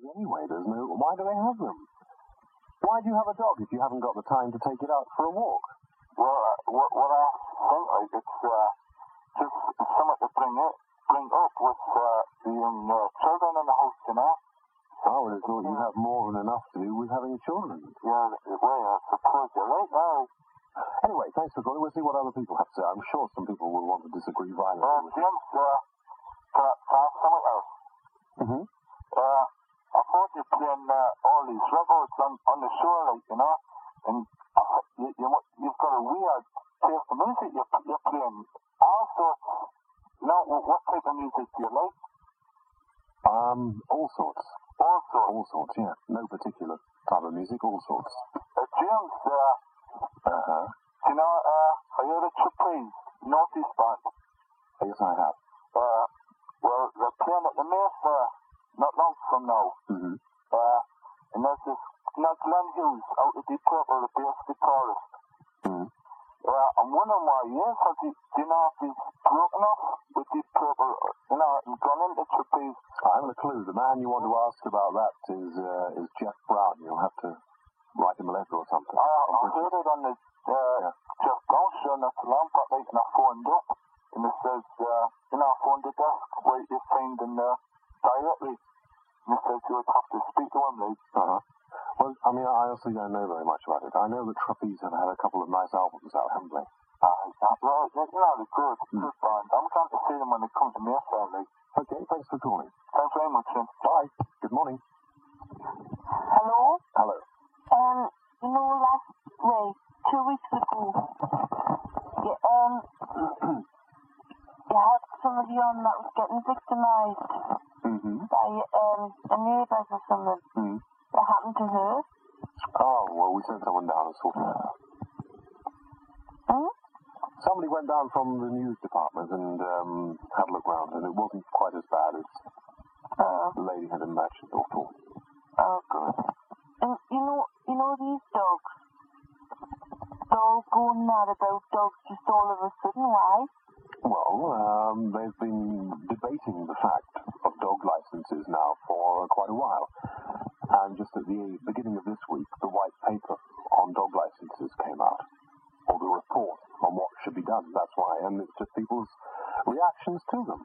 anyway. Why do they have them? Why do you have a dog if you haven't got the time to take it out for a walk? Well, what I think, like, it's just something to bring up with the young children in the house, you know? I would have thought you have more than enough to do with having children. Yeah, well, I suppose you're right now. Anyway, thanks for calling. We'll see what other people have to say. I'm sure some people will want to disagree violently. James, can I ask something else? Mm-hmm. I thought you were playing all these records on the shore, like, you know? And you've got a weird taste of music. You're playing all sorts. You know, what type of music do you like? All sorts. All sorts? All sorts, yeah. No particular type of music, all sorts. James, you know, have you heard of Trapeze, Northeast Band? Yes, I have. Well, they're playing at the Mayfair not long from now. Mm-hmm. And there's this, you know, Glenn Hughes out of Deep Purple, the bass guitarist. Mm-hmm. I'm wondering why he is. Do you know if he's broken off with Deep Purple, you know, and gone into Trapeze? I haven't a clue. The man you want to ask about that is Jeff Brown. You'll have to write him a letter or something. I heard it on the Jeff Brown show not so long back, like, and I phoned up, and it says, you know, I phoned the desk where you signed in directly, and it says you would have to speak to him, like. Uh-huh. Well, I mean, I also don't know very much about it. I know that Trapeze have had a couple of nice albums out, haven't they? Well, you know, they're good. Good band. I'm trying to see them when they come to Mayfair, like. Okay, thanks for calling. Thanks very much, Jim. Bye. Good morning. Hello? Hello. You know, 2 weeks ago, you had somebody on that was getting victimized by a neighbours or something. Mm-hmm. What happened to her? Oh, well, we sent someone down and sorted that out. Somebody went down from the news department and had a look round, and it wasn't quite as bad as the lady had imagined or thought. Oh, good. And you know these dogs? They're all going mad about dogs just all of a sudden. Why? Well, they've been debating the fact of dog licenses now for quite a while. And just at the beginning of this week, the white paper on dog licenses came out. Or the report on what should be done, that's why. And it's just people's reactions to them.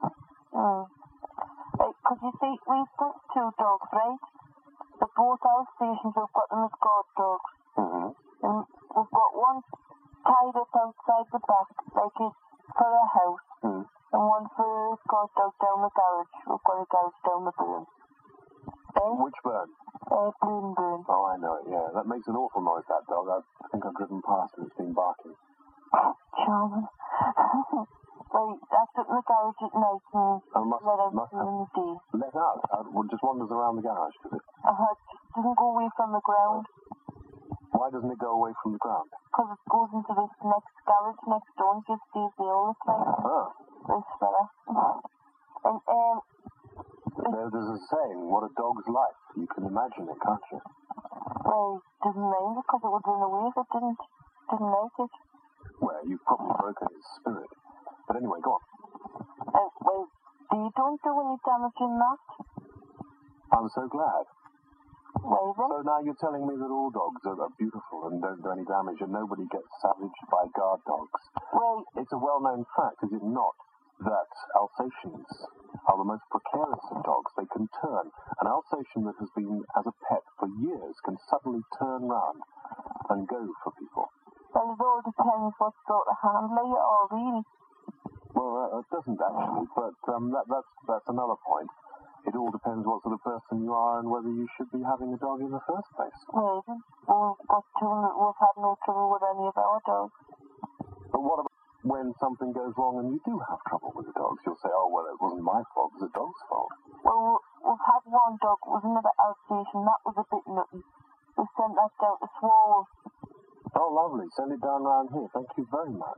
Because you see, we've got 2 dogs, right? The both our stations, we've got them as guard dogs. Mm-hmm. And we've got one tied up outside the back, like it's for a house. Mm. And one for a guard dog down the garage. We've got a garage down the burn. Which burn? Burn. Oh, I know it, yeah. That makes an awful noise, that dog. I think I've driven past and it's been barking. Charming. Right, that's up in the garage at night and must let out have. in the day. Let out? Just wanders around the garage, does it? It doesn't go away from the ground. Why doesn't it go away from the ground? Because it goes into this next garage next door and just stays there all the time. Ah. This fella. And, there's a saying, what a dog's life. You can imagine it, can't you? Well, didn't mind it because it would run away if it didn't like it. Well, you've probably broken its spirit. But anyway, go on. Well, you don't do any damage in that. I'm so glad. Well then. So now you're telling me that all dogs are beautiful and don't do any damage and nobody gets savaged by guard dogs. Well, it's a well-known fact, is it not, that Alsatians are the most precarious of dogs. They can turn. An Alsatian that has been as a pet for years can suddenly turn round and go for people. Well, it all depends what sort of handler you are, really. Well, it doesn't actually, but that's another point. It all depends what sort of person you are and whether you should be having a dog in the first place. Well, we've got 2 that we've had no trouble with any of our dogs. But what about when something goes wrong and you do have trouble with the dogs? You'll say, oh, well, it wasn't my fault, it was the dog's fault. Well, we've had one dog, it was another Alsatian, that was a bit nutty. We sent that down to Swallow. Oh, lovely. Send it down around here. Thank you very much.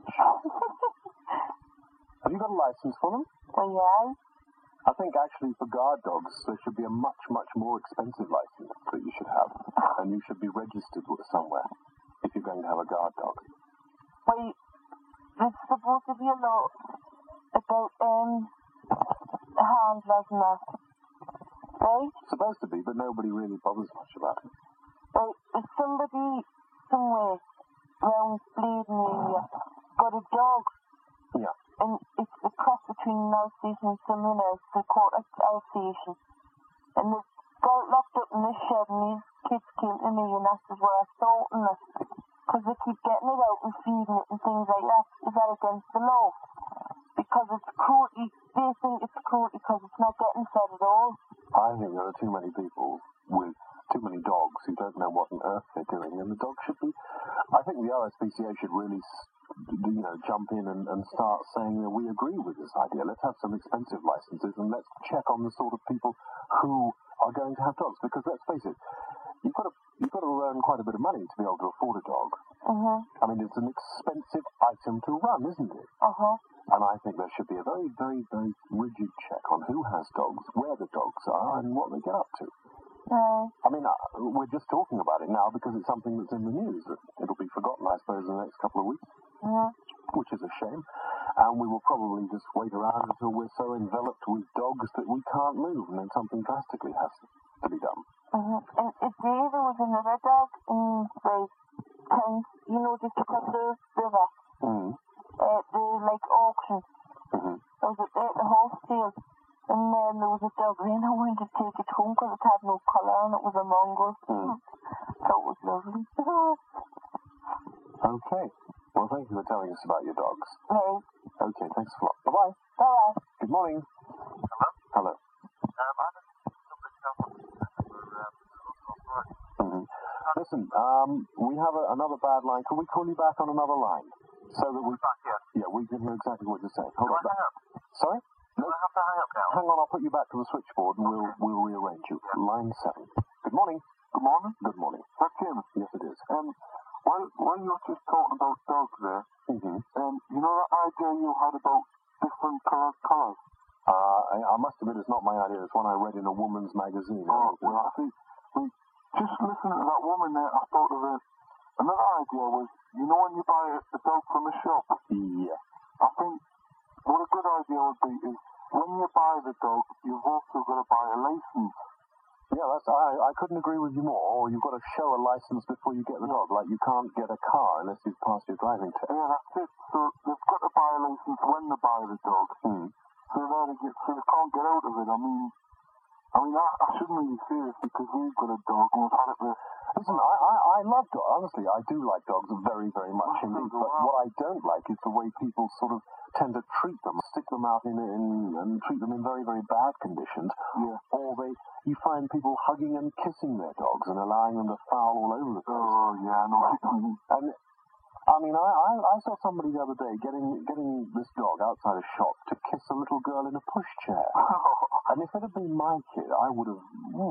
Have you got a license for them? Well, yeah. I think actually for guard dogs, there should be a much, much more expensive license that you should have. And you should be registered somewhere if you're going to have a guard dog. Well, there's supposed to be a law about handlers and that. right? Supposed to be, but nobody really bothers much about it. Right, there's somebody somewhere around Bladen area got a dog, Yeah. and it's a cross between an Alsatian and something else. They call it Alsatian. And they've got it locked up in this shed, and these kids came to me and asked us where I sorting it. Because they keep getting it out and feeding it and things like that. Is that against the law? Because it's cruelty. They think it's cruelty because it's not getting fed at all. I think there are too many people with too many dogs who don't know what on earth they're doing, and the dog should be... I think the RSPCA should really, jump in and start saying that we agree with this idea. Let's have some expensive licenses, and let's check on the sort of people who are going to have dogs. Because let's face it, you've got to earn quite a bit of money to be able to afford a dog. Mm-hmm. I mean, it's an expensive item to run, isn't it? Uh-huh. And I think there should be a very, very, very rigid check on who has dogs, where the dogs are, and what they get up to. I mean, we're just talking about it now because it's something that's in the news. It'll be forgotten, I suppose, in the next couple of weeks, which is a shame. And we will probably just wait around until we're so enveloped with dogs that we can't move, and then something drastically has to be done. And if there was another dog in the town, just across the river, the auction. I was at the horse sale, and then there was a dog there, and I wanted to take it home because it had no colour and it was a mongrel. So it was lovely. Okay. Well, thank you for telling us about your dogs. Right. Okay, thanks a lot. Bye-bye. Bye-bye. Good morning. Hello. Listen, we have another bad line. Can we call you back on another line? So that we... Yeah, we can hear exactly what you're saying. Hold on. Sorry? No. Do I have to hang up now? Hang on, I'll put you back to the switchboard and we'll rearrange you. Line 7. Good morning. Good morning. Good morning. That's Jim. Yes, it is. When you were just talking about dogs there, you know that idea you had about different colours? I must admit it's not my idea. It's one I read in a woman's magazine. Oh, well, I see. Just listening to that woman there, I thought of another idea was, when you buy a dog from a shop? Yeah. I think what a good idea would be is when you buy the dog, you've also got to buy a license. Yeah, I couldn't agree with you more. Or you've got to show a license before you get the dog. Like you can't get a car unless you've passed your driving test. Yeah, that's it. So they've got to buy a license when they buy the dog. So they can't get out of it. I shouldn't really say this because we've got a dog and we've had it there. Listen, I love dogs. Honestly, I do like dogs very, very much indeed. But what I don't like is the way people sort of tend to treat them, stick them out and treat them in very, very bad conditions. Yeah. Or you find people hugging and kissing their dogs and allowing them to foul all over the place. Oh, yeah, I know what you mean. And I saw somebody the other day getting this dog outside a shop to kiss a little girl in a pushchair. And if it had been my kid, I would have...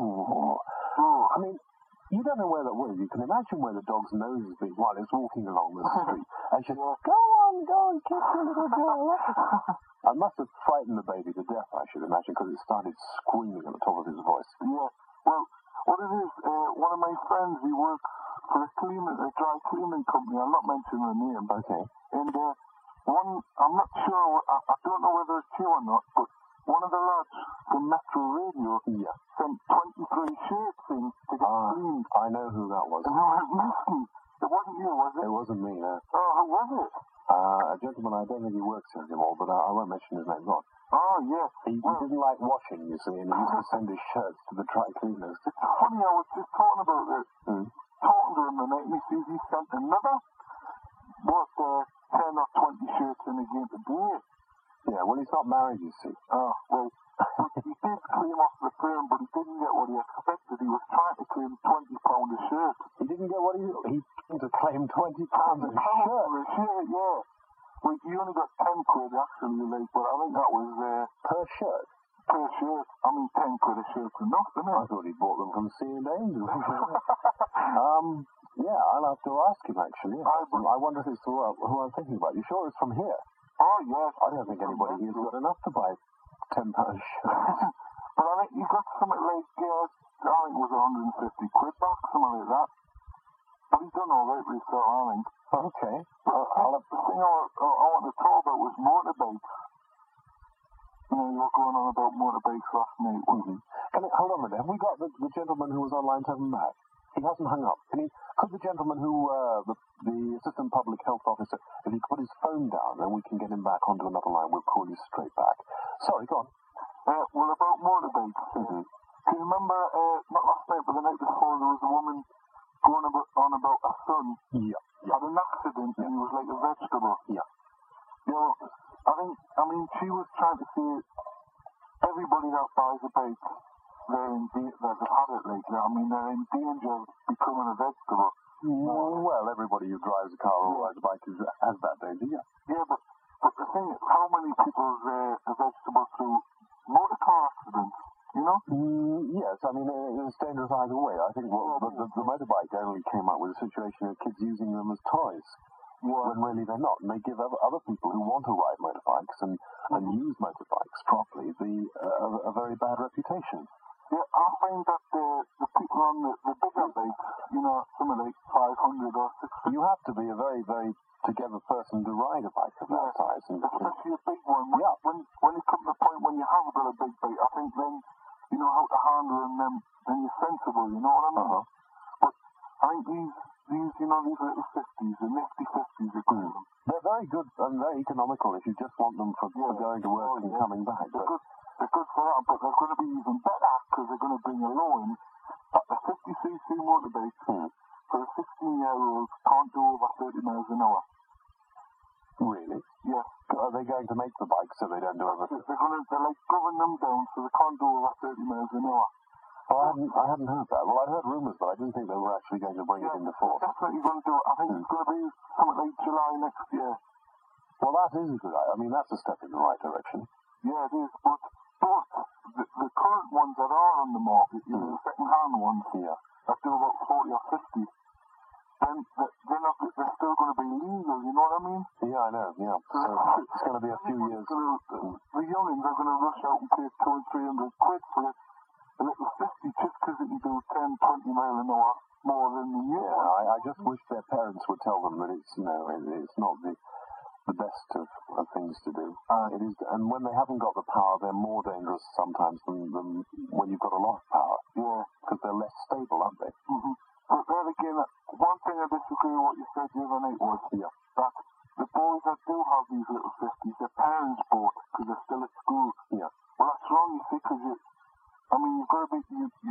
I mean, you don't know where that was. You can imagine where the dog's nose has been while it's walking along the street. And she said, go and kiss the little girl. I must have frightened the baby to death, I should imagine, because it started screaming at the top of his voice. Yeah, well, what it is, one of my friends, he works for a dry cleaning company. I'm not mentioning the name. Okay. And I'm not sure, I don't know whether it's true or not, but one of the lads from Metro Radio sent 23 shirts in to get cleaned. I know who that was. And they were missing. It wasn't you, was it? It wasn't me, no. Oh, who was it? A gentleman, I don't think he works here anymore, but I won't mention his name. Go on. Oh, yes. He didn't like washing, you see, and he used to send his shirts to the dry cleaners. It's funny, I was just talking about this. Talking to him, and he says he sent another, 10 or 20 shirts in again today. Yeah, well, he's not married, you see. Oh, well, he did claim off the firm, but he didn't get what he expected. He was trying to claim £20 a shirt. He didn't get what he came to claim £20 a shirt. A shirt, yeah. Well, you only got 10 quid, actually, but I think that was... per shirt? Per shirt. I mean, 10 quid a shirt's enough, isn't it? I thought he bought them from C&A. Yeah, I'll have to ask him, actually. I wonder if it's who I'm thinking about. You sure it's from here? Oh, yes. I don't think anybody here's got enough to buy £10 shirts. But I think you got something like, I think it was 150 quid back, something like that. But he's done all right with himself, I think. Okay. The thing I wanted to talk about was motorbikes. You know, you were going on about motorbikes last night. Hold on a minute. Have we got the gentleman who was on line 7 back? He hasn't hung up. Could the gentleman who, the Assistant Public Health Officer, if he could put his phone down, then we can get him back onto another line. We'll call you straight back. Sorry, go on. Well, about motorbikes. Do you remember, not last night, but the night before, there was a woman going on about a son. Yeah. Had an accident and he was like a vegetable. Yeah. You know, I mean, she was trying to say everybody that buys a bike, they've had it lately. I mean, they're in danger of becoming a vegetable. Well, everybody who drives a car or rides a bike has that danger, yeah. Yeah, but the thing is, how many people are vegetables through motor car accidents, you know? Yes, I mean, it's dangerous either way. I think the motorbike only came up with a situation of kids using them as toys. When really they're not. And they give other people who want to ride motorbikes and use motorbikes properly a very bad reputation. Yeah, I find that the people on the bigger bikes, you know, something like 500 or 600. You have to be a very, very together person to ride a bike of that size. Especially a big one. When you come to the point when you have got a big bike, I think then you know how to handle them, then you're sensible, you know what I mean? But I think these little 50s, the nifty 50s are good. They're very good and very economical if you just want them for going to work and coming back. They're good for that, but they're going to be even better because they're going to bring a law in that the 50cc motorbike for a 16-year-old can't do over 30 miles an hour. Really? Yes. Are they going to make the bikes so they don't do over? They're like govern them down so they can't do over 30 miles an hour. Oh, I hadn't heard that. Well, I heard rumours, but I didn't think they were actually going to bring it into force. That's what you're going to do. I think it's going to be something like July next year. Well, that is a good idea. I mean, that's a step in the right direction. Yeah, it is. But the current ones that are on the market, you know, the second-hand ones, that do about 40 or 50, then they're still going to be legal, you know what I mean? Yeah, I know, yeah. So it's going to be a few years. The youngins are going to rush out and pay 200 or 300 quid for it. A little 50 just because it can do 10, 20 mile an hour more than the new one. I just wish their parents would tell them that it's, you know, it's not the best of things to do. It is, and when they haven't got the power, they're more dangerous sometimes than when you've got a lot of power. Yeah, because they're less stable, aren't they? But then again, one thing I disagree with what you said the other night was that the boys that do have these little 50s, their parents bought because they're still at school. Yeah. Well, that's wrong, you see, because you've got to be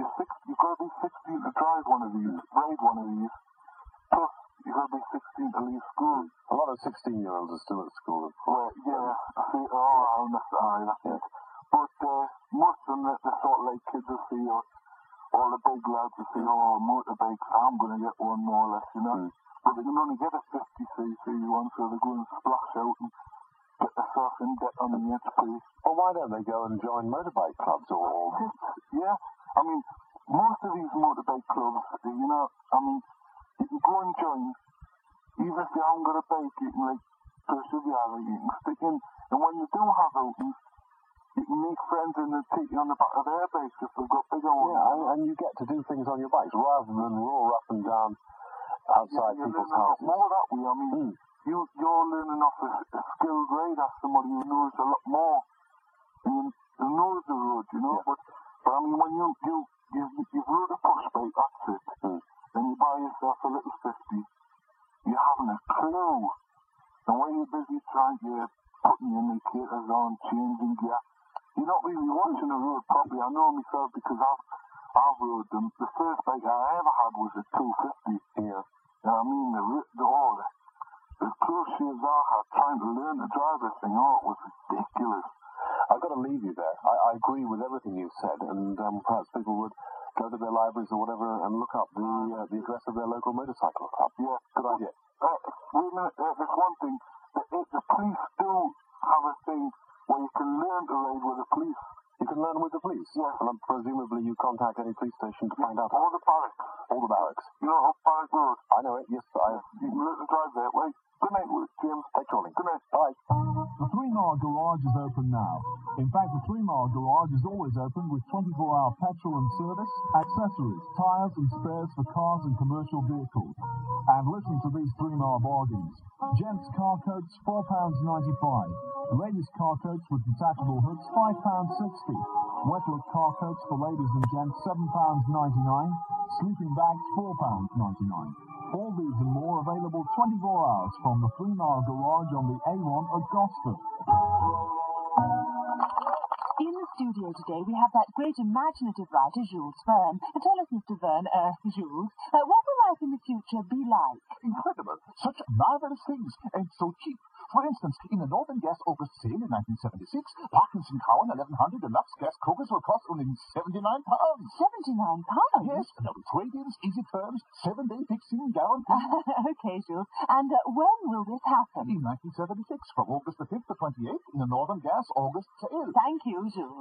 16 to drive one of these, ride one of these. Plus, you've got to be 16 to leave school. A lot of 16-year-olds are still at school. Well, yeah. See, that's it. But most of them, they're sort of like kids will see, all the big lads will see, motorbikes, I'm going to get one more or less, you know. But they can only get a 50cc one, so they go and splash out and get themselves in debt on the HP. Well, why don't they go and join motorbike clubs or... Yeah, I mean, most of these motorbike clubs, you know, I mean, you can go and join, even if you haven't got a bike, you can, like, persevere, you can stick in, and when you do have outings, you can make friends and they take you on the back of their bikes if they've got bigger ones. Yeah, and you get to do things on your bikes rather than roar up and down outside people's houses. More that way, I mean, you're learning off a skilled rider, somebody who knows a lot more, and who knows the road, you know. But I mean, when you've rode a push bike, that's it. Then you buy yourself a little 50, you haven't a clue. And when you're busy trying to putting your indicators on, changing gear, you're not really watching the road properly. I know myself because I've rode them. The first bike I ever had was a 250. Yeah. And I mean, the close shaves I had trying to learn to drive this thing, it was ridiculous. I've got to leave you there. I agree with everything you've said, and perhaps people would go to their libraries or whatever and look up the address of their local motorcycle club. Yeah, good idea. Wait a minute, there's one thing. The police do have a thing where you can learn to ride with the police. You can learn with the police? Yes. And presumably you contact any police station to find out. All the barracks. All the barracks. You know, up Barrack Road. I know it, yes. You can learn to drive there. Wait, good night, James. Thanks, Rolling. Good night. Bye. The 3 Mile Garage is open now. In fact, the 3 Mile Garage is always open with 24-hour petrol and service, accessories, tyres and spares for cars and commercial vehicles. And listen to these 3 Mile bargains. Gents car coats, £4.95. Ladies' car coats with detachable hoods, £5.60. Wetlet car coats for ladies and gents, £7.99. Sleeping bags, £4.99. All these and more available 24 hours from the 3 Mile Garage on the A1 at Gosford. In the studio today, we have that great imaginative writer, Jules Verne. Tell us, Mr. Verne, Jules, what will life in the future be like? Incredible. Such marvelous things, and so cheap. For instance, in the Northern Gas August sale in 1976, Parkinson Cowan 1100 Deluxe gas cookers will cost only £79. £79? Yes, no trade-ins, easy terms, 7-day fixing guarantee. Okay, Jules. And when will this happen? In 1976, from August the 5th to 28th, in the Northern Gas August sale. Thank you, Jules.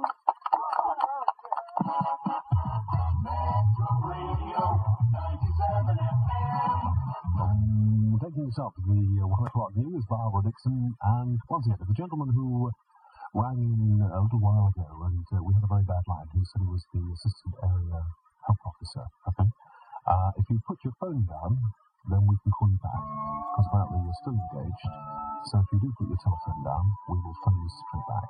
Taking us up to the 1 o'clock news, Barbara Dixon, and once again, the gentleman who rang in a little while ago, and we had a very bad line, who said he was the assistant area health officer, I think. If you put your phone down, then we can call you back, because apparently you're still engaged. So if you do put your telephone down, we will phone you straight back.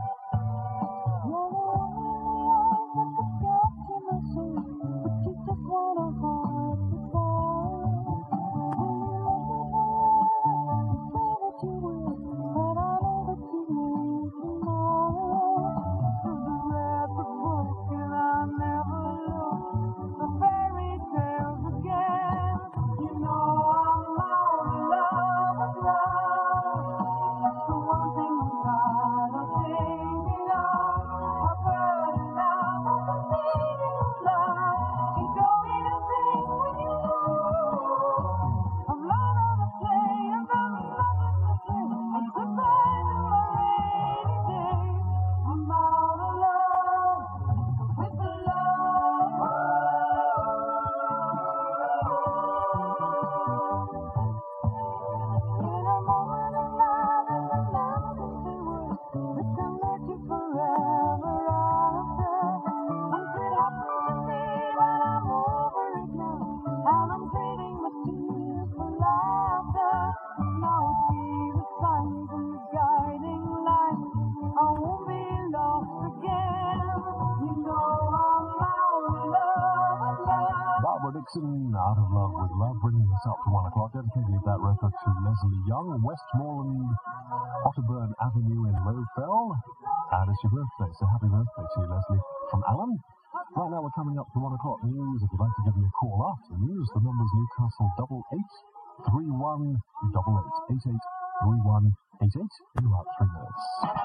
Dixon, Out of Love with Love, bringing us up to 1 o'clock. Dedicated that record to Leslie Young, Westmoreland, Otterburn Avenue in Lowfell. And it's your birthday, so happy birthday to you, Leslie, from Alan. Right now we're coming up to 1 o'clock news. If you'd like to give me a call after the news, the number's Newcastle 883188, 883188, in about 3 minutes.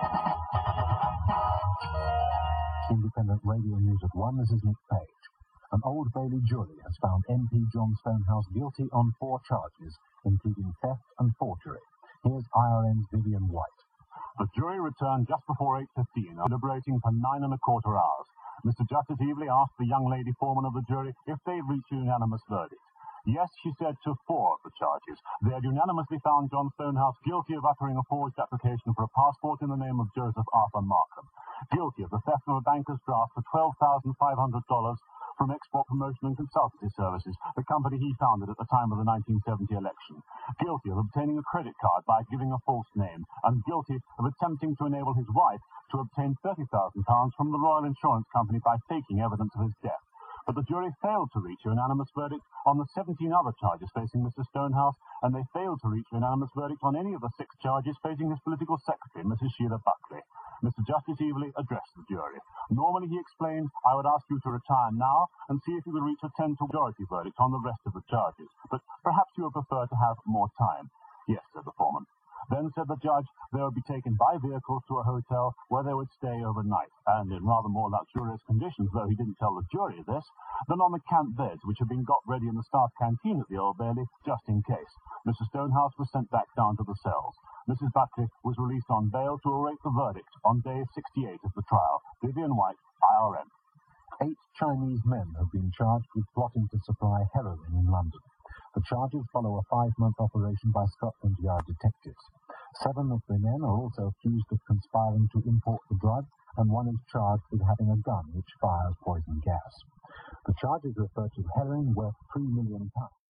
Independent radio news at 1, this is Nick Page. An Old Bailey jury has found MP John Stonehouse guilty on 4 charges, including theft and forgery. Here's IRN's Vivian White. The jury returned just before 8:15, deliberating for 9¼ hours. Mr. Justice Evely asked the young lady foreman of the jury if they reached a unanimous verdict. Yes, she said, to 4 of the charges. They had unanimously found John Stonehouse guilty of uttering a forged application for a passport in the name of Joseph Arthur Markham, guilty of the theft of a banker's draft for $12,500 from Export Promotion and Consultancy Services, the company he founded at the time of the 1970 election, guilty of obtaining a credit card by giving a false name, and guilty of attempting to enable his wife to obtain £30,000 from the Royal Insurance Company by faking evidence of his death. But the jury failed to reach a unanimous verdict on the 17 other charges facing Mr. Stonehouse, and they failed to reach a unanimous verdict on any of the 6 charges facing his political secretary, Mrs. Sheila Buckley. Mr. Justice Evely addressed the jury. Normally, he explained, I would ask you to retire now and see if you could reach a 10-to-majority verdict on the rest of the charges. But perhaps you would prefer to have more time. Yes, said the foreman. Then, said the judge, they would be taken by vehicles to a hotel where they would stay overnight, and in rather more luxurious conditions, though he didn't tell the jury this, than on the camp beds which had been got ready in the staff canteen at the Old Bailey, just in case. Mr. Stonehouse was sent back down to the cells. Mrs. Buckley was released on bail to await the verdict on day 68 of the trial. Vivian White, IRN. 8 Chinese men have been charged with plotting to supply heroin in London. The charges follow a 5-month operation by Scotland Yard detectives. 7 of the men are also accused of conspiring to import the drug, and 1 is charged with having a gun which fires poison gas. The charges refer to heroin worth £3 million.